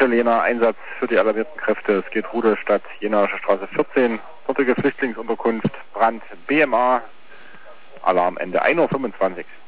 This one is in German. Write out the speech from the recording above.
Jenaer Einsatz für die alarmierten Kräfte. Es geht Rudolstadt, Jenaische Straße 14, dortige Flüchtlingsunterkunft, Brand, BMA, Alarm Ende 1:25 Uhr.